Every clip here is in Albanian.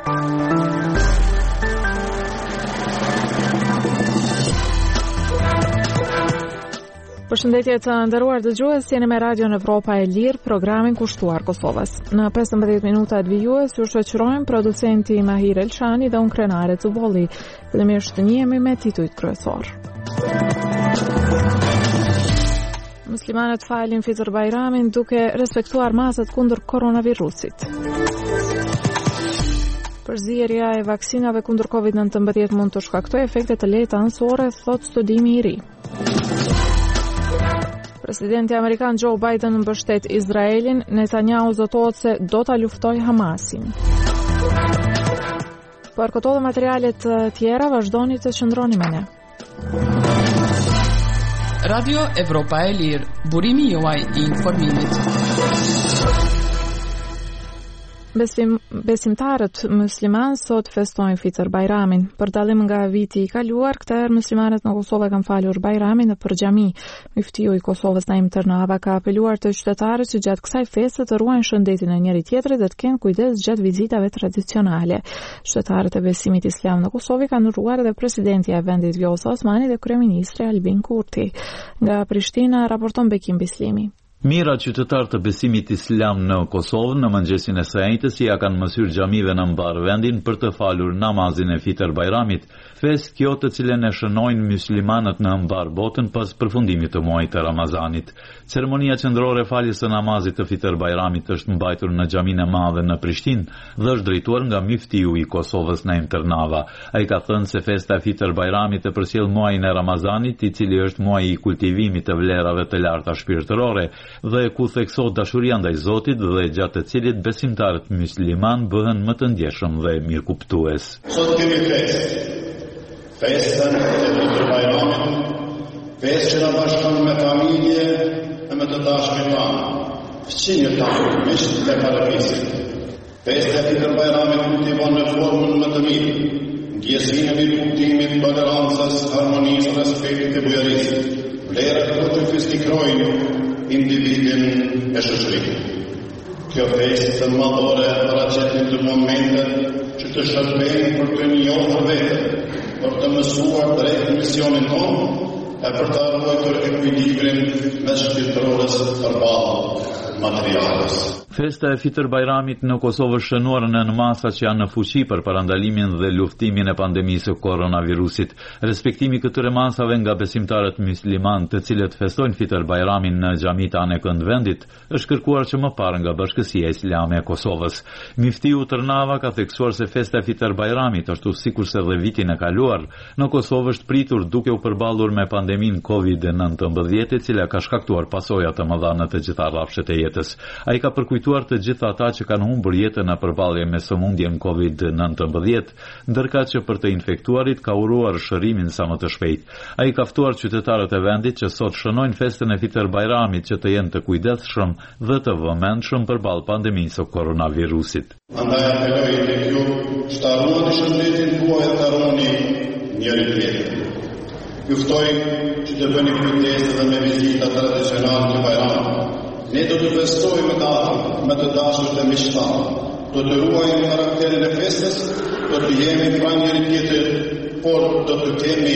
Përshëndetje të nderuar dëgjues, jeni me Radio Evropa e Lirë, programin kushtuar Kosovës. Në 15 minuta të vijues ju shoqërojmë producenti Mahir Elshani dhe unë Krenare Cubolli. Fillimisht njihemi me titujt kryesor. Muslimanët falin Fitr Bajramin duke respektuar masat kundër koronavirusit. Përzierja e vaksinave kundër COVID-19 mund të shkaktojë efekte të lehta anësore, thot studimi i ri. Presidenti Amerikan Joe Biden mbështet Izraelin, Netanyahu zotohet se do ta luftojë Hamasin. Për këto dhe materialet tjera vazhdoni të qëndroni me ne. Radio Evropa e Lirë, burimi juaj i informimit. Besimtarët musliman sot festojnë Fitr Bajramin. Për dallim nga viti i kaluar, këtë herë muslimanët në Kosovë kanë falur Bajramin nëpër xhami. Muftiu i Kosovës Naim Tërnava ka apeluar te qytetarët që gjatë kësaj feste të ruajnë shëndetin e njëri tjetrit dhe të kenë kujdes gjatë vizitave tradicionale. Qytetarët e besimit islam në Kosovë kanë urruar edhe presidenti i vendit Vjosa Osmani dhe kryeministri Albin Kurti. Nga Prishtina raporton Bekim Bislimi. Mira qytetar të besimit islam në Kosovë në mëngjesin e së njëjtës ja kanë mësyer xhamive në mbar vendin për të falur namazin e Fitr Bajramit, festë kjo të cilën e shënojnë muslimanët në mbar botën pas përfundimit të muajit të Ramazanit. Ceremonia qendrore e faljes së namazit të Fitr Bajramit është mbajtur në xhaminë e madhe në Prishtinë dhe është drejtuar nga muftiu i Kosovës Naim Tërnava. Ai ka thënë se festa e Fitr Bajramit e përcjell muajin e Ramazanit, i cili është muaji i kultivimit të vlerave të larta shpirtërore dhe ku theksohet dashuria ndaj Zotit dhe gjatë të cilit besimtarët musliman bëhen më të ndjeshëm dhe mirëkuptues. Sot kemi festën e Fitr Bajramit, festë që na bashkon me familje e me të dashurit tanë, fëmijët tanë, miqtë dhe paraqisit. Festa e Fitr Bajramit kultivon në formën më të mirë ndjesinë e mirëkuptimit, tolerancës, harmonisë, respektit e bujarisë. Vlerat këto që fizikrojnë individin e shoqërisë. Kjo festë të madhore paraqet në momente që të shërbejnë për të njohur vetën, për të mësuar drejt misionin tonë e për të ruajtur ekuilibrin mes shpirtërores përballë materiales. Festa e Fitr Bajramit në Kosovë është shënuar në masa që janë në fuqi për parandalimin dhe luftimin e pandemisë së koronavirusit. Respektimi këtyre masave nga besimtarët musliman, të cilët festojnë Fitr Bajramin në xhamitë anë këndvendit, është kërkuar që më parë nga Bashkësia Islame e Kosovës. Muftiu Tërnava ka theksuar se festa e Fitr Bajramit, ashtu sikurse dhe vitin e kaluar, në Kosovë është pritur duke u përballur me pandeminë COVID-19, e cila ka shkaktuar pasoja të mëdha në të gjitha rrafshet e jetës. Ai ka përkujtuar të gjitha ata që kanë humbur jetën në përballje me sëmundjen COVID-19, ndërka që për të infektuarit ka uruar shërimin sa më të shpejt. Ai ka ftuar qytetarët e vendit që sot shënojnë festën e Fitr Bajramit që të jenë të kujdesshëm dhe të vëmendshëm përballë pandemisë së koronavirusit. Andaj apeloj tek ju, shtaroni shëndetin tuaj dhe harmoni njëri tjetrin. Ju ftoj që të bëni kujdes edhe me vizita tradicionale të Bajramit. Ne do të festojmë datën me të dashur të miqtanë, do të ruajmë karakterin e festës, do të jemi pra njëri tjetrit, por do të kemi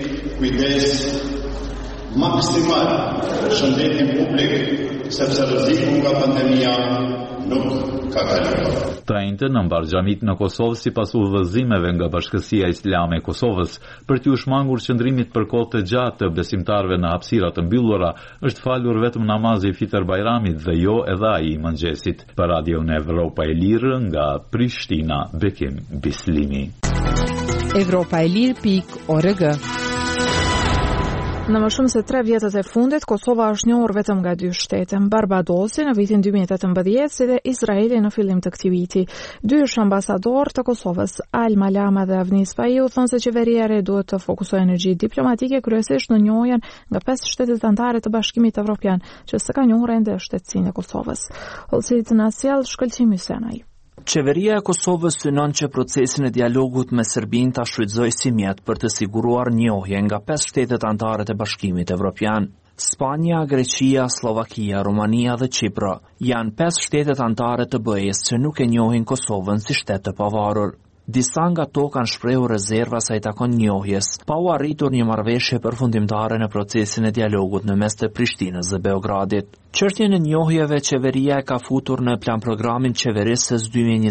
kujdes maksimal për shëndetin publik, sepse rreziku nga pandemia nuk ka kaluar. Të njëjtën në mbar xhamit në Kosovë sipas udhëzimeve nga Bashkësia Islame e Kosovës për t'u shmangur qëndrimit për kohë të gjatë të besimtarëve në hapësira të mbyllura, është falur vetëm namazi i Fitr Bajramit dhe jo edhe ai i mëngjesit. Për Radio Evropa e Lirë nga Prishtina, Bekim Bislimi. Evropaelir.org. Në më shumë se 3 vjetët e fundit, Kosova është njohur vetëm nga 2 shtete, Barbadosi në vitin 2018 si dhe Izraeli në fillim të këtij viti. 2 ambasador të Kosovës, Alma Lama dhe Avnis Fajiu, thonë se qeveria e re duhet të fokusojë energji diplomatike kryesisht në njohjen nga 5 shtetet anëtare të Bashkimit Evropian, që s'ka njohur ende shtetësinë e Kosovës. Hollësit na sjell shkëlqim Hysenaj. Qeveria e Kosovës synon që procesin e dialogut me Serbinë ta shfrytëzojë si mjet për të siguruar njohje nga 5 shtetet anëtare të Bashkimit Evropian. Spanja, Greqia, Slovakia, Romania dhe Çipër janë 5 shtetet anëtare të BE-s që nuk e njohin Kosovën si shtet të pavarur. Disa nga to kanë shprehur rezerva sa i takon njohjes, pa u arritur një marrëveshje përfundimtare në procesin e dialogut në mes të Prishtinës dhe Beogradit. Çështjen e njohjeve qeveria e ka futur në plan programin qeverisës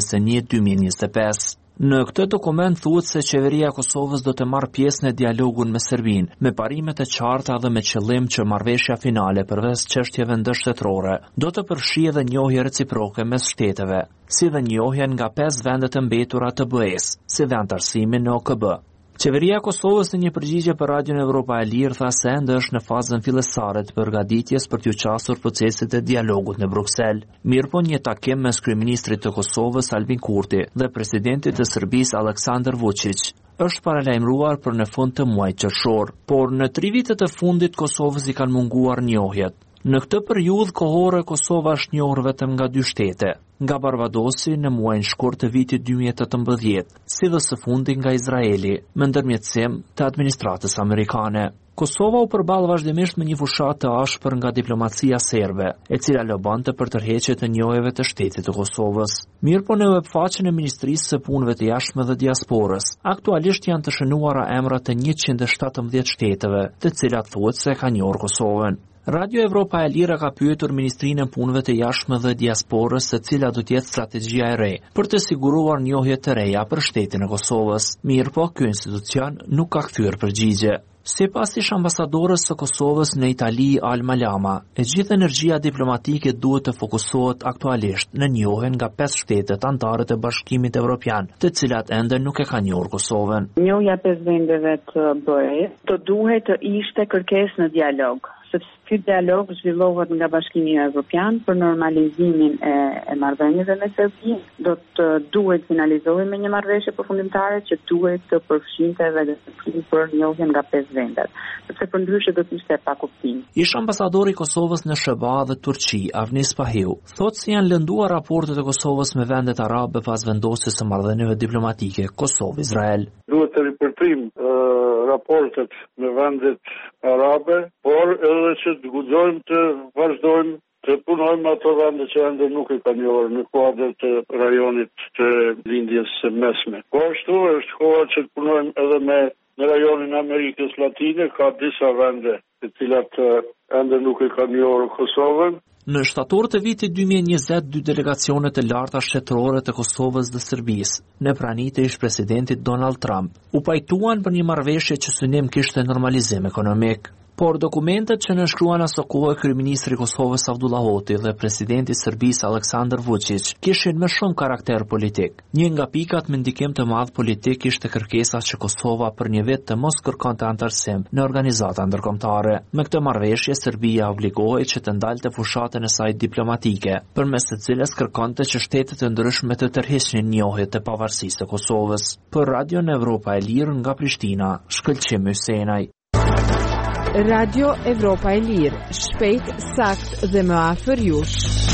2021-2025. Në këtë dokument thuhet se qeveria e Kosovës do të marrë pjesë në dialogun me Serbinë, me parime të qarta dhe me qëllim që marrëveshja finale përveç çështjeve ndërshtetërore do të përfshijë edhe njohje reciproke mes shteteve, si dhe njohjen nga 5 vendet e mbetura të BE-s, si dhe antarësimi në OKB. Qeveria e Kosovës në një përgjigje për Radion Evropa e Lirë tha se ende është në fazën fillestare të përgatitjes për t'u qasur procesit e dialogut në Bruksel. Mirëpo një takim mes kryeministrit të Kosovës Albin Kurti dhe presidentit të Serbisë Aleksandar Vučić është paralajmëruar për në fund të muajit qershor, por në 3 vitet e fundit Kosovës i kanë munguar njohjet. Në këtë periudhë kohore Kosova është njohur vetëm nga 2 shtete, nga Barbadosi në muajin shkurt të vitit 2018, si dhe së fundi nga Izraeli, me ndërmjetësim të administratës amerikane. Kosova u përball vazhdimisht me një fushat të ashpër nga diplomacia serbe, e cila lobonte për tërheqje të njohjeve të shtetit të Kosovës. Mirëpo në webfaqen e Ministrisë së Punëve të Jashtme dhe Diasporës, aktualisht janë të shënuara emrat të 117 shteteve, të cilat thuhet se kanë njohur Kosovën. Radio Evropa e Lirë ka pyetur Ministrinë e Punëve të Jashtme dhe Diasporës se cila do të jetë strategjia e re për të siguruar njohje të reja për shtetin e Kosovës. Mirëpo ky institucion nuk ka kthyer përgjigje. Sipas ish ambasadorës së Kosovës në Itali Alma Lama, e gjithë energjia diplomatike duhet të fokusohet aktualisht në njohjen nga 5 shtetet anëtare të Bashkimit Evropian, të cilat ende nuk e kanë njohur Kosovën. Njohja 5 vendeve të BE do duhet të ishte kërkesë në dialog, sepse ky dialog zhvillohet nga Bashkimi Evropian për normalizimin e marrëdhënieve me Serbinë. Do të duhet finalizohej me një marrëveshje përfundimtare që duhet të përfshinte edhe për njohjen nga 5 vendet, sepse përndryshe do të ishte pa kuptim. Ish ambasadori i Kosovës në SBA dhe Turqi, Avnis Pahiu, thotë se janë lënduar raportet e Kosovës me vendet arabe pas vendosjes së marrëdhënieve diplomatike Kosovë-Izrael. Duhet të ripërtrim raportet me vendet arabe, por edhe që të guxojmë të vazhdojmë të punojmë ato vende që ende nuk e kanë njohur në kuadër të rajonit të lindjes së mesme. Po ashtu është koha që të punojmë edhe në rajonin e Amerikës Latine, ka disa vende të cilat ende nuk e kanë njohur Kosovën. Në shtator të vitit 2020, 2 delegacione të larta shtetërore të Kosovës dhe Serbisë, në praninë e ish-presidentit Donald Trump, u pajtuan për një marrëveshje që synim kishte normalizim ekonomik. Por dokumentet që nënshkruan aso kohë kryeministri i Kosovës Abdullah Hoti dhe presidenti i Serbisë Aleksandar Vučić kishin më shumë karakter politik. Një nga pikat me ndikim të madh politik ishte kërkesa që Kosova për një vit të mos kërkonte antarësim në organizata ndërkombëtare. Me këtë marrëveshje Serbia obligohej që të ndalte fushatën e saj diplomatike, përmes të cilës kërkonte që shtetet e ndryshme të tërheqnin njohjet e pavarësisë së Kosovës. Për Radio Evropa e Lirë nga Prishtina, Shkëlqim Hysenaj. Radio Evropa e Lirë, shpejt, sakt dhe më afër jush.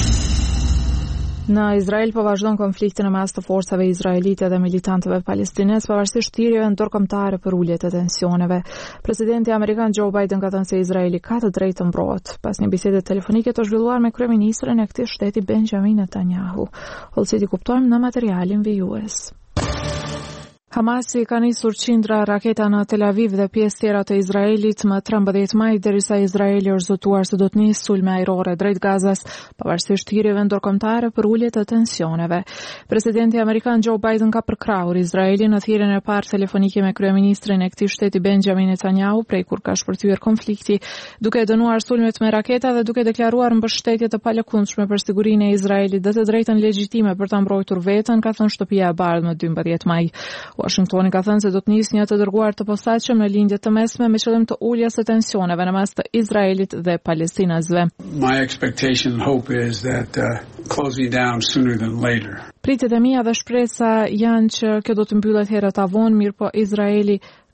Në Izrael po vazhdon konfliktin mes të forcave izraelite dhe militantëve palestinez, pavarësisht thirrjeve ndërkombëtare për ulje të tensioneve. Presidenti amerikan Joe Biden ka thënë se Izraeli ka të drejtë të mbrohet, pas një bisede telefonike të zhvilluar me kryeministrin e këtij shteti Benjamin Netanyahu. Ose ti kuptojmë në materialin vijues. Hamasi ka nisur qindra raketa në Tel Aviv dhe pjesë tjera të Izraelit më 13 maj, derisa Izraeli është zotuar se do të nisë sulme ajrore drejt Gazas, pavarësisht thirrjeve ndërkombëtare për ulje të tensioneve. Presidenti amerikan Joe Biden ka përkrahur Izraelin në thirrjen e parë telefonike me kryeministrin e këtij shteti Benjamin Netanyahu prej kur ka shpërthyer konflikti, duke dënuar sulmet me raketa dhe duke deklaruar mbështetje të palëkundshme për sigurinë e Izraelit dhe të drejtën legjitime për ta mbrojtur veten, ka thënë Shtëpia e Bardhë më 12 maj. Washingtoni ka thënë se do të nisë një të dërguar të posaçëm në lindje të mesme me qëllim të uljes së tensioneve në mes të Izraelit dhe palestinasve. My expectation and hope is that closing down sooner than later. Pritjet e mia dhe shpresa janë që kjo do të mbyllet herët avon, mirë po Izraeli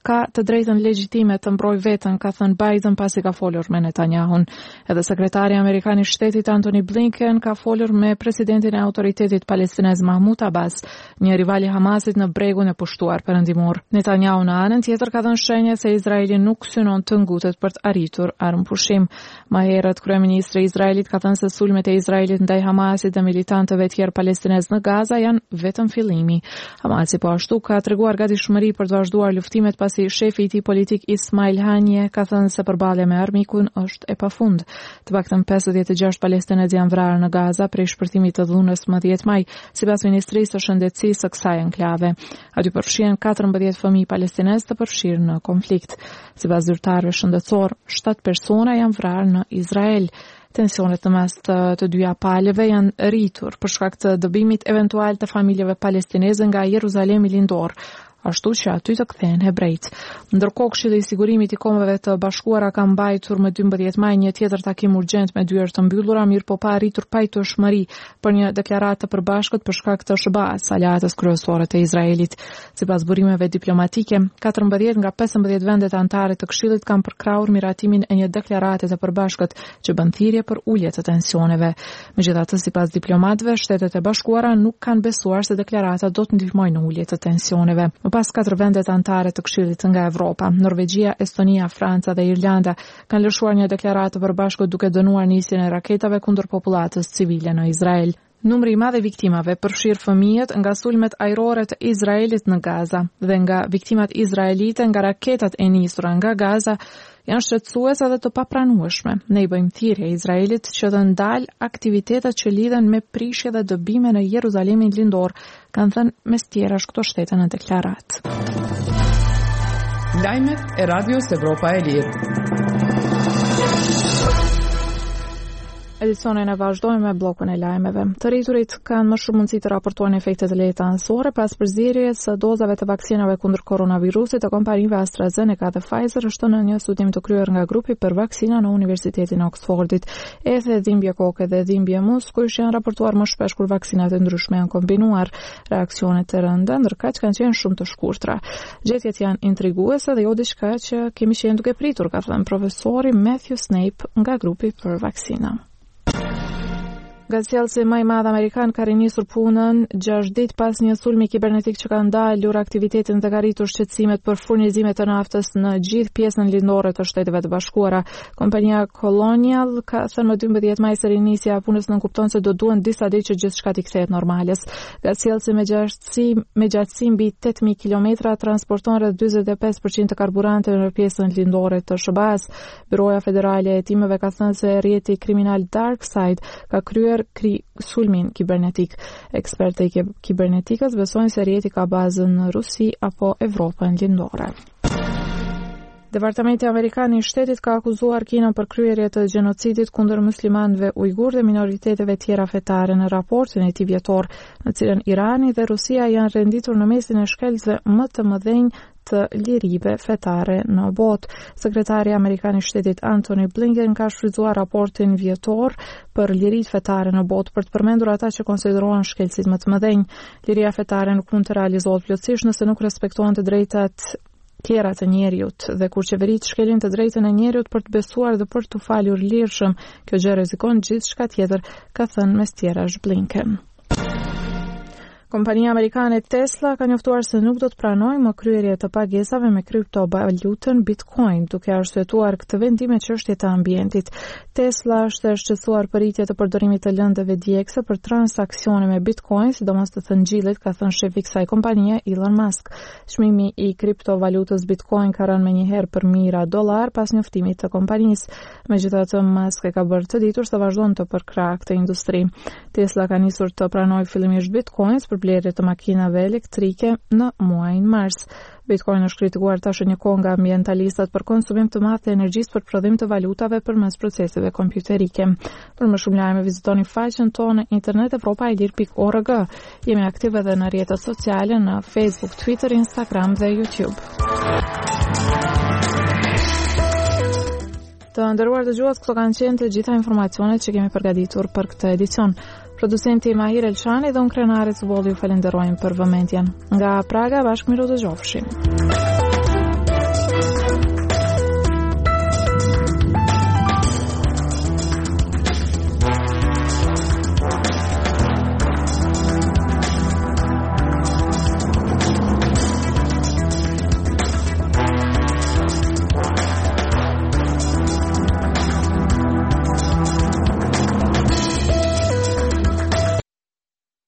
ka të drejtën legjitime të mbrojë veten, ka thënë Biden pasi ka folur me Netanyahun. Edhe sekretari amerikan i shtetit Antony Blinken ka folur me presidentin e autoritetit palestinez Mahmoud Abbas, një rival i Hamasit në bregun e pushtuar perëndimor. Netanyahu në anën tjetër ka dhënë shenja se Izraeli nuk synon të ngutet për të arritur armëpushim. Më herët kryeministri i Izraelit ka thënë se sulmet e Izraelit ndaj Hamasit dhe militantëve tjerë palestinez në Gaza janë vetëm fillimi. Hamasi po ashtu ka treguar gatishmëri për të vazhduar luftimet pasi shefi i tij politik Ismail Haniyeh ka thënë se përballja me armikun është e pafund. Të paktën 56 palestinezë janë vrarë në Gaza prej shpërthimit të dhunës më 10 maj, sipas Ministrisë së Shëndetësisë së kësaj enklave. Aty përfshihen 14 fëmijë palestinezë të përfshirë në konflikt. Sipas zyrtarëve shëndetësor, 7 persona janë vrarë në Izrael. Tensionet në mes të dyja palëve janë rritur për shkak të dëbimit eventual të familjeve palestineze nga Jeruzalemi lindor, ashtu që aty të kthehen hebrejt. Ndërkohë Këshilli i Sigurimit i Kombeve të Bashkuara ka mbajtur më 12 maj një tjetër takim urgjent me dyert të mbyllura, mirë po pa arritur pajtueshmëri për një deklaratë të përbashkët për shkak të SBA-s, aleatës kryesore të Izraelit. Sipas burimeve diplomatike, 14 nga 15 vendet anëtare të Këshillit kanë përkrahur miratimin e një deklarate të përbashkët që bën thirrje për ulje të tensioneve. Megjithatë, sipas diplomatëve, Shtetet e Bashkuara nuk kanë besuar se deklarata do të ndihmojë në ulje të tensioneve. Pas 4 vendet anëtare të Këshillit nga Evropa, Norvegjia, Estonia, Franca dhe Irlanda kanë lëshuar një deklaratë të përbashkët duke dënuar nisjen e raketave kundër popullatës civile në Izrael. Numri i madh i viktimave përfshir fëmijët nga sulmet ajrore të Izraelit në Gaza dhe nga viktimat izraelite nga raketat e nisura nga Gaza janë shqetësuese dhe të papranueshme. Ne i bëjmë thirrje Izraelit që të ndalë aktivitetet që lidhen me prishje dhe dëbime në Jeruzalemin lindor, kanë thënë mes tjerash këto shtete në deklaratë. Lajmet e Radios Evropa e Lirë. Edicionin e vazhdojmë me bllokun e lajmeve. Të rriturit kanë më shumë mundësi të raportojnë efekte të lehta anësore pas përzierjes së dozave të vaksinave kundër koronavirusit të kompanive AstraZeneca dhe Pfizer, është në një studim të kryer nga grupi për vaksina në Universitetin e Oxfordit. Edhe dhimbje koke dhe dhimbje muskujsh janë raportuar më shpesh kur vaksinat e ndryshme janë kombinuar. Reaksionet të rënda ndërkaq kanë qenë shumë të shkurtra. Gjetjet janë intriguese dhe jo diçka që kemi qenë duke pritur, ka thënë profesori Matthew Snape nga grupi për vaksina. Gazetësi më i madh amerikan ka rinisur punën 6 ditë pas një sulmi kibernetik që ka ndalur aktivitetin dhe ka rritur shqetësimet për furnizimet të naftës në gjithë pjesën lindore të Shteteve të Bashkuara. Kompania Colonial ka thënë më 12 maj se rinisja e punës nënkupton se do duhen disa ditë që gjithçka të kthehet normales. Gazetësi me gjatësi mbi 8000 kilometra transporton rreth 45% të karburanteve në pjesën lindore të SBA-s. Byroja Federale e Hetimeve ka thënë se rrjeti kriminal DarkSide ka kryer sulmin kibernetik. Ekspertë e kibernetikës besojnë se rrjeti ka bazën në Rusi apo Evropën lindore. Departamenti Amerikan i Shtetit ka akuzuar Kinën për kryerje të gjenocidit kundër muslimanëve ujgur dhe minoriteteve tjera fetare në raportin e tij vjetor, në cilën Irani dhe Rusia janë renditur në mesin e shkelcëve më të mëdhenj të lirive fetare në botë. Sekretari Amerikan i Shtetit Antony Blinken ka shfrytzuar raportin vjetor për liritë fetare në botë për të përmendur ata që konsiderohen shkelësit më të mëdhenj. Liria fetare nuk mund të realizohet plotësisht nëse nuk respektohen të drejtat tjera të njeriut dhe kur qeveritë shkelin të drejtën e njeriut për të besuar dhe për të falur lirshëm, kjo gjë rrezikon gjithçka tjetër, ka thënë mes tjerash Blinken. Kompania amerikane Tesla ka njoftuar se nuk do të pranojë më kryerje të pagesave me kriptovalutën Bitcoin, duke arsyetuar këtë vendim me çështje të ambientit. Tesla është shqetësuar për rritje të përdorimit të lëndëve djegëse për transaksione me Bitcoin, sidomos të thëngjillit, ka thënë shefi i kësaj kompanie Elon Musk. Çmimi i kriptovalutës Bitcoin ka rënë menjëherë për mijëra dollar pas njoftimit të kompanisë. Megjithatë, Musk e ka bërë të ditur se vazhdon të përkrahë këtë industri. Tesla ka nisur të pranojë fillimisht Bitcoins për blerje të makinave elektrike në muajin mars. Bitcoin është kritikuar tash një kohë nga ambientalistat për konsumim të madh të energjisë për prodhim të valutave përmes proceseve kompjuterike. Për më shumë lajme vizitoni faqen tonë internet evropailir.org. Jemi aktiv edhe në rrjetet sociale në Facebook, Twitter, Instagram dhe YouTube. Të nderuar dëgjues, këto kanë qenë të gjitha informacionet që kemi përgatitur për këtë edicion. Producenti Mahir Elshani dhe unë Krenare Cubolli ju falenderojmë për vëmendjen. Nga Praga, bashkë miru dëgjofshim.